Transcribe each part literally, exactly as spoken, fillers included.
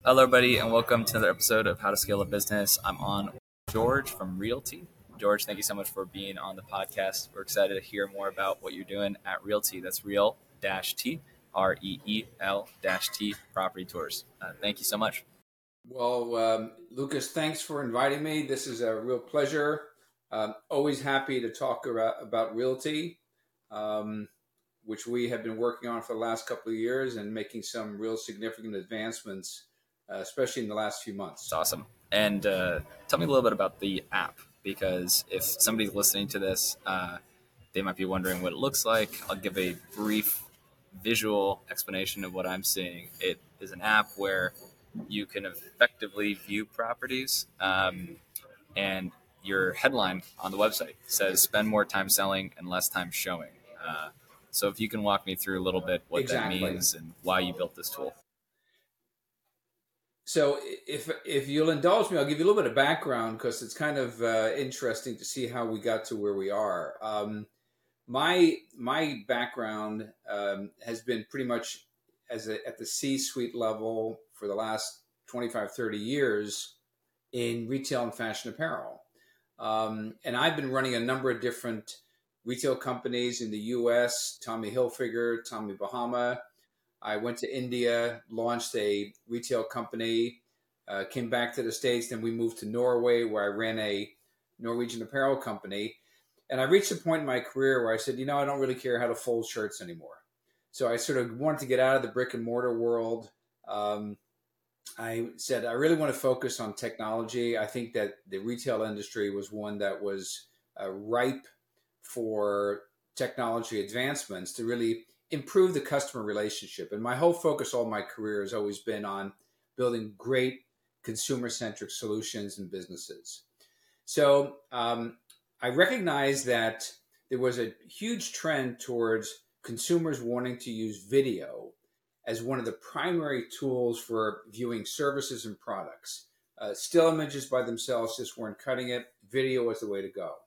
Hello, everybody, and welcome to another episode of How to Scale a Business. I'm on George from Realty. George, thank you so much for being on the podcast. We're excited to hear more about what you're doing at Realty. That's Real-T, R E E L-T, Property Tours. Uh, thank you so much. Well, um, Lucas, thanks for inviting me. This is a real pleasure. Um, always happy to talk about, about Realty, um, which we have been working on for the last couple of years and making some real significant advancements, uh, especially in the last few months. It's awesome. And uh, tell me a little bit about the app, because if somebody's listening to this, uh, they might be wondering what it looks like. I'll give a brief visual explanation of what I'm seeing. It is an app where you can effectively view properties, um, and your headline on the website says spend more time selling and less time showing. Uh, so if you can walk me through a little bit what Exactly. that means and why you built this tool. So if if you'll indulge me, I'll give you a little bit of background because it's kind of uh, interesting to see how we got to where we are. Um, my my background um, has been pretty much as a, at the C-suite level for the last twenty-five, thirty years in retail and fashion apparel. Um, and I've been running a number of different retail companies in the U S, Tommy Hilfiger, Tommy Bahama. I went to India, launched a retail company, uh, came back to the States, then we moved to Norway where I ran a Norwegian apparel company. And I reached a point in my career where I said, you know, I don't really care how to fold shirts anymore. So I sort of wanted to get out of the brick and mortar world. Um, I said, I really want to focus on technology. I think that the retail industry was one that was uh, ripe for technology advancements to really improve the customer relationship. And my whole focus all my career has always been on building great consumer-centric solutions and businesses. So um, I recognized that there was a huge trend towards consumers wanting to use video as one of the primary tools for viewing services and products. Uh, still images by themselves just weren't cutting it. Video was the way to go.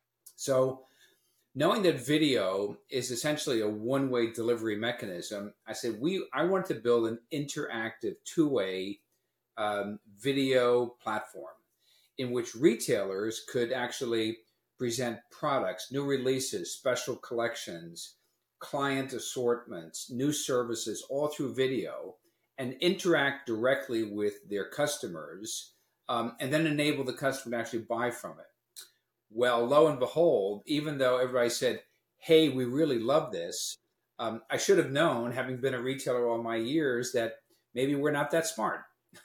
So knowing that video is essentially a one-way delivery mechanism, I said, we, I wanted to build an interactive two-way um, video platform in which retailers could actually present products, new releases, special collections, client assortments, new services, all through video, and interact directly with their customers, um, and then enable the customer to actually buy from it. Well, lo and behold, even though everybody said, hey, we really love this, um, I should have known, having been a retailer all my years, that maybe we're not that smart.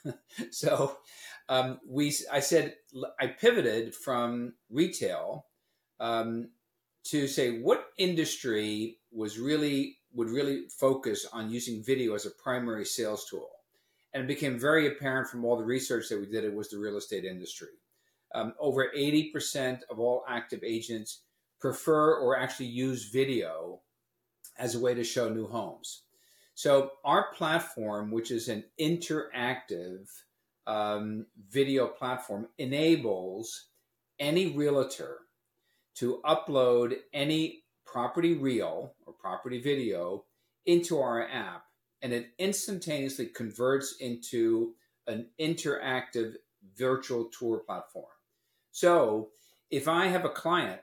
so um, we, I said, I pivoted from retail um, to say what industry was really would really focus on using video as a primary sales tool. And it became very apparent from all the research that we did, it was the real estate industry. Um, over eighty percent of all active agents prefer or actually use video as a way to show new homes. So our platform, which is an interactive um, video platform, enables any realtor to upload any property reel or property video into our app, and it instantaneously converts into an interactive virtual tour platform. So if I have a client,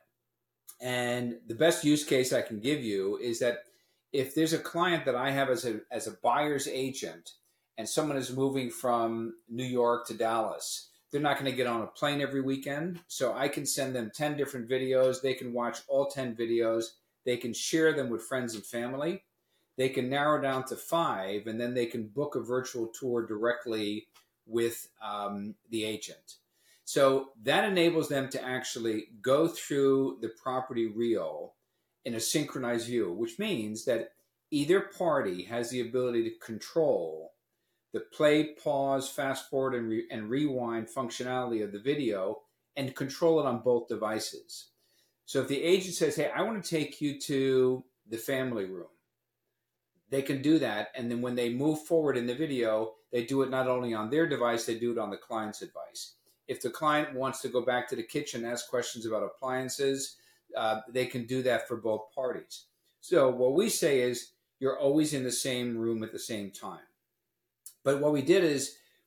and the best use case I can give you is that if there's a client that I have as a, as a buyer's agent and someone is moving from New York to Dallas, they're not going to get on a plane every weekend. So I can send them ten different videos. They can watch all ten videos. They can share them with friends and family. They can narrow down to five, and then they can book a virtual tour directly with um, the agent. So that enables them to actually go through the property reel in a synchronized view, which means that either party has the ability to control the play, pause, fast forward, and, re- and rewind functionality of the video and control it on both devices. So if the agent says, hey, I want to take you to the family room, they can do that. And then when they move forward in the video, they do it not only on their device, they do it on the client's device. If the client wants to go back to the kitchen and ask questions about appliances, uh, they can do that for both parties. So what we say is you're always in the same room at the same time. But what we did is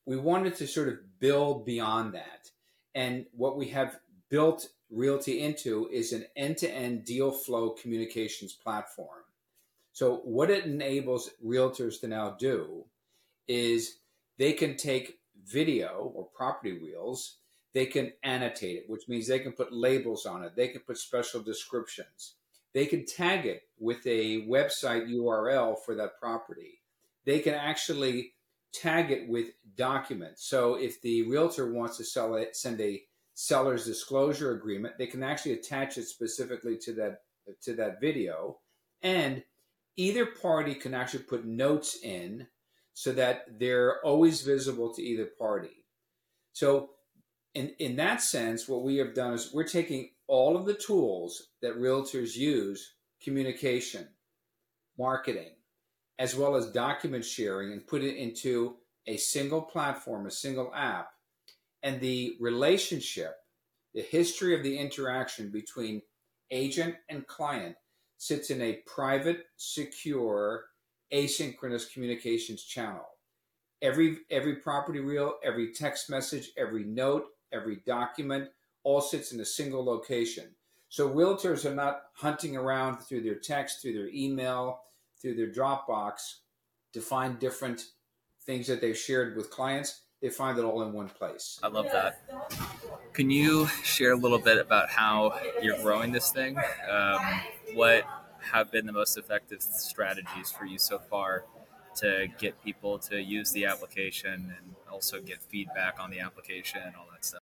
we wanted to sort of build beyond that. And what we have built Realty into is an end-to-end deal flow communications platform. So what it enables realtors to now do is they can take video or property reels, they can annotate it, which means they can put labels on it, they can put special descriptions, they can tag it with a website U R L for that property. They can actually tag it with documents. So if the realtor wants to sell it, send a seller's disclosure agreement, they can actually attach it specifically to that to that video, and either party can actually put notes in so that they're always visible to either party. So in, in that sense, what we have done is we're taking all of the tools that realtors use, communication, marketing, as well as document sharing, and put it into a single platform, a single app. And the relationship, the history of the interaction between agent and client sits in a private, secure, asynchronous communications channel. Every, every property reel, every text message, every note, every document, all sits in a single location. So realtors are not hunting around through their text, through their email, through their Dropbox to find different things that they've shared with clients. They find it all in one place. I love that. Can you share a little bit about how you're growing this thing? Um, what have been the most effective strategies for you so far to get people to use the application and also get feedback on the application and all that stuff?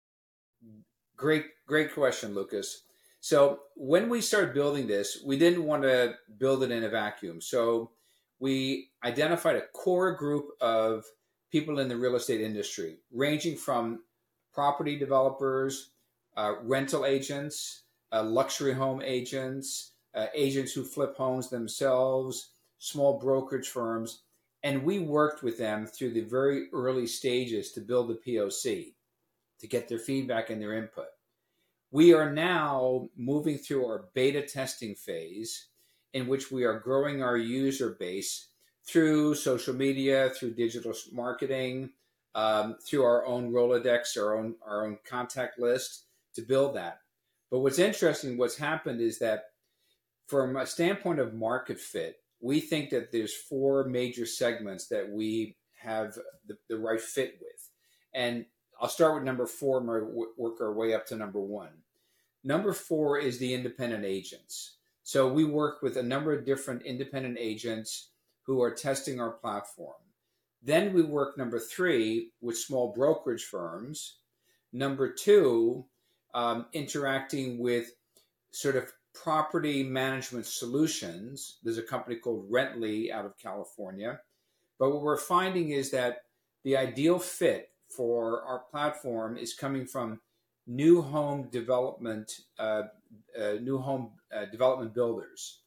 Great, great question, Lucas. So when we started building this, we didn't want to build it in a vacuum. So we identified a core group of people in the real estate industry, ranging from property developers, uh, rental agents, uh, luxury home agents, uh, agents who flip homes themselves, small brokerage firms. And we worked with them through the very early stages to build the P O C, to get their feedback and their input. We are now moving through our beta testing phase, in which we are growing our user base through social media, through digital marketing, um, through our own Rolodex, our own our own contact list to build that. But what's interesting, what's happened is that from a standpoint of market fit, we think that there's four major segments that we have the, the right fit with. And I'll start with number four and work our way up to number one. Number four is the independent agents. So we work with a number of different independent agents who are testing our platform. Then we work number three with small brokerage firms. Number two, um, interacting with sort of property management solutions. There's a company called Rently out of California. But what we're finding is that the ideal fit for our platform is coming from new home development, uh, uh, new home uh, development builders.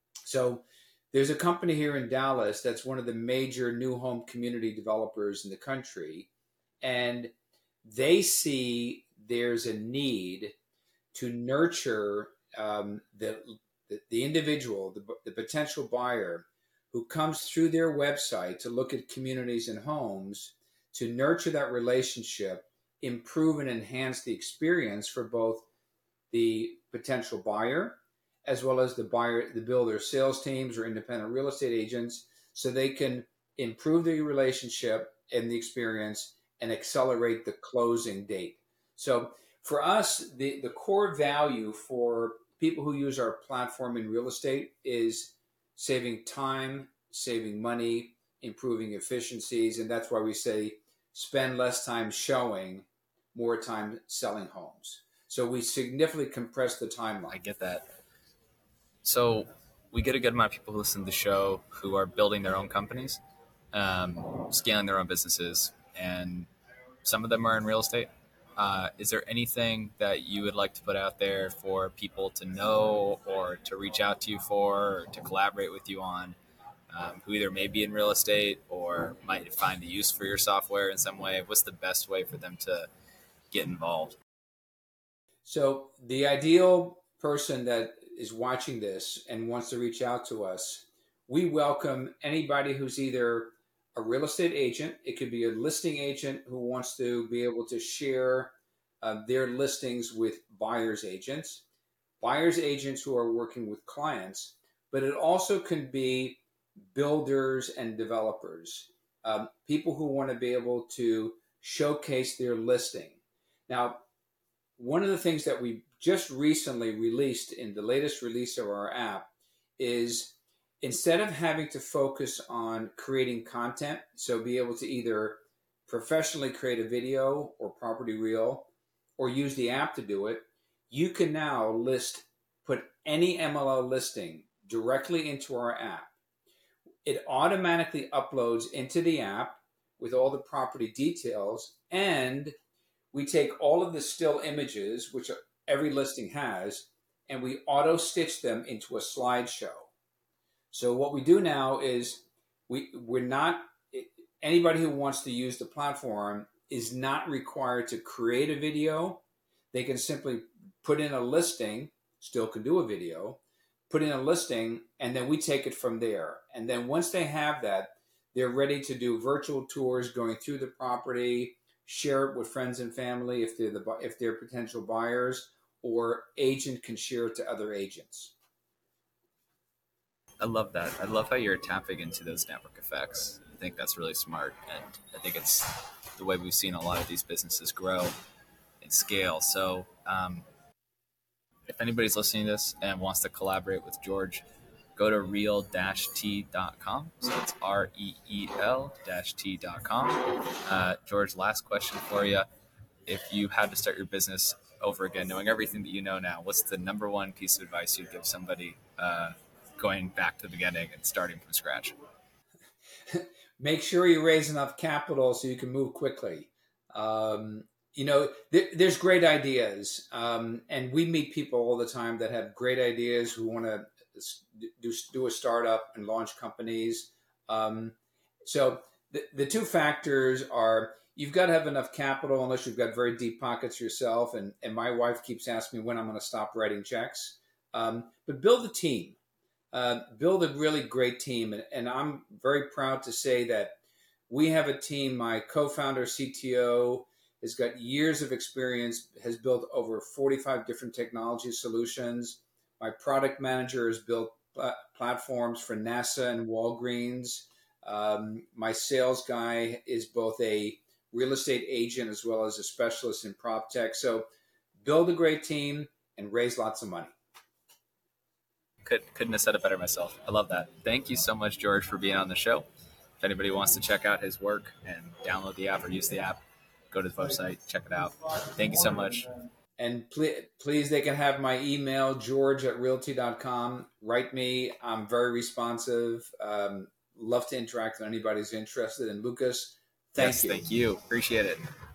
So there's a company here in Dallas that's one of the major new home community developers in the country, and they see there's a need to nurture um, the, the the individual, the, the potential buyer who comes through their website to look at communities and homes, to nurture that relationship, improve and enhance the experience for both the potential buyer as well as the buyer, the builder sales teams or independent real estate agents, so they can improve the relationship and the experience and accelerate the closing date. So for us, the, the core value for people who use our platform in real estate is saving time, saving money, improving efficiencies. And that's why we say spend less time showing, more time selling homes. So we significantly compress the timeline. I get that. So we get a good amount of people who listen to the show who are building their own companies, um, scaling their own businesses, and some of them are in real estate. Uh, is there anything that you would like to put out there for people to know or to reach out to you for or to collaborate with you on, um, who either may be in real estate or might find a use for your software in some way? What's the best way for them to get involved? So the ideal person that is watching this and wants to reach out to us, we welcome anybody who's either a real estate agent. It could be a listing agent who wants to be able to share uh, their listings with buyer's agents, buyer's agents who are working with clients, but it also can be builders and developers, um, people who want to be able to showcase their listing. Now, one of the things that we just recently released in the latest release of our app is instead of having to focus on creating content, so be able to either professionally create a video or property reel or use the app to do it, you can now list, put any M L O listing directly into our app. It automatically uploads into the app with all the property details, and we take all of the still images, which every listing has, and we auto stitch them into a slideshow. So what we do now is we, we're not, anybody who wants to use the platform is not required to create a video. They can simply put in a listing, still can do a video, put in a listing, and then we take it from there. And then once they have that, they're ready to do virtual tours going through the property, share it with friends and family if they're the if they're potential buyers, or agent can share it to other agents. I love that. I love how you're tapping into those network effects. I think that's really smart, and I think it's the way we've seen a lot of these businesses grow and scale. So um, if anybody's listening to this and wants to collaborate with George, go to real dash t dot com. So it's R E E L T dot com. Uh, George, last question for you. If you had to start your business over again, knowing everything that you know now, what's the number one piece of advice you'd give somebody uh, going back to the beginning and starting from scratch? Make sure you raise enough capital so you can move quickly. Um, you know, th- there's great ideas. Um, and we meet people all the time that have great ideas who want to do, do a startup and launch companies. Um, so the, the two factors are you've got to have enough capital unless you've got very deep pockets yourself. And, and my wife keeps asking me when I'm going to stop writing checks. Um, but build a team. Uh, build a really great team. And, and I'm very proud to say that we have a team. My co-founder, C T O, has got years of experience, has built over forty-five different technology solutions. My product manager has built pl- platforms for NASA and Walgreens. Um, my sales guy is both a real estate agent as well as a specialist in prop tech. So build a great team and raise lots of money. Could, couldn't have said it better myself. I love that. Thank you so much, George, for being on the show. If anybody wants to check out his work and download the app or use the app, go to the website, check it out. Thank you so much. And please, please, they can have my email, george at realty dot com. Write me. I'm very responsive. Um, love to interact with anybody who's interested. And Lucas, thank yes, you. Thank you. Appreciate it.